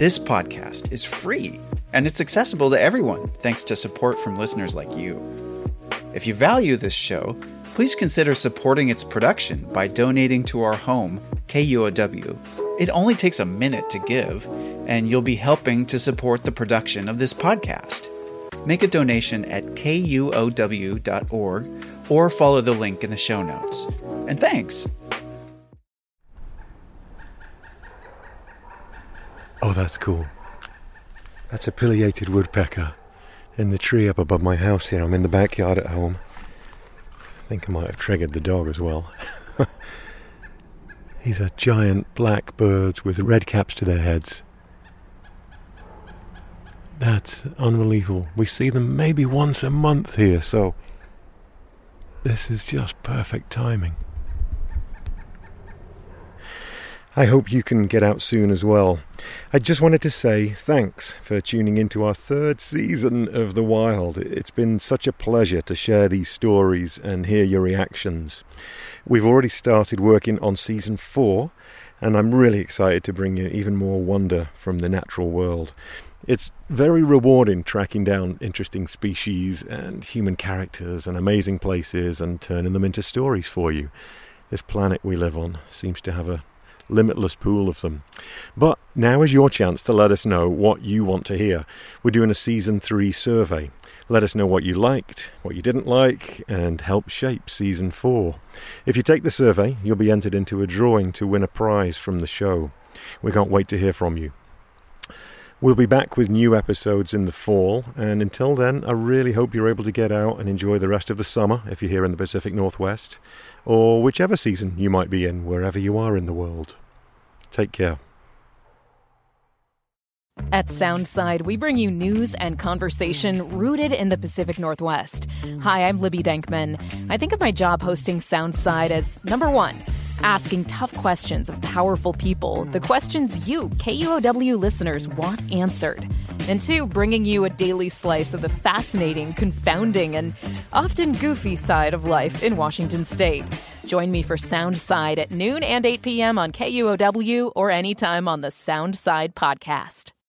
This podcast is free, and it's accessible to everyone thanks to support from listeners like you. If you value this show, please consider supporting its production by donating to our home, KUOW. It only takes a minute to give, and you'll be helping to support the production of this podcast. Make a donation at kuow.org or follow the link in the show notes. And thanks! Oh, that's cool. That's a pileated woodpecker in the tree up above my house here. I'm in the backyard at home. I think I might have triggered the dog as well. These are giant black birds with red caps to their heads. That's unbelievable. We see them maybe once a month here, so this is just perfect timing. I hope you can get out soon as well. I just wanted to say thanks for tuning into our third season of The Wild. It's been such a pleasure to share these stories and hear your reactions. We've already started working on season 4, and I'm really excited to bring you even more wonder from the natural world. It's very rewarding tracking down interesting species and human characters and amazing places and turning them into stories for you. This planet we live on seems to have a limitless pool of them. But now is your chance to let us know what you want to hear. We're doing a season 3 survey. Let us know what you liked, what you didn't like, and help shape season 4. If you take the survey, you'll be entered into a drawing to win a prize from the show. We can't wait to hear from you. We'll be back with new episodes in the fall, and until then, I really hope you're able to get out and enjoy the rest of the summer if you're here in the Pacific Northwest, or whichever season you might be in, wherever you are in the world. Take care. At Soundside, we bring you news and conversation rooted in the Pacific Northwest. Hi, I'm Libby Denkman. I think of my job hosting Soundside as, number 1, asking tough questions of powerful people, the questions you, KUOW listeners, want answered. And 2, bringing you a daily slice of the fascinating, confounding, and often goofy side of life in Washington State. Join me for Soundside at noon and 8 p.m. on KUOW or anytime on the Soundside podcast.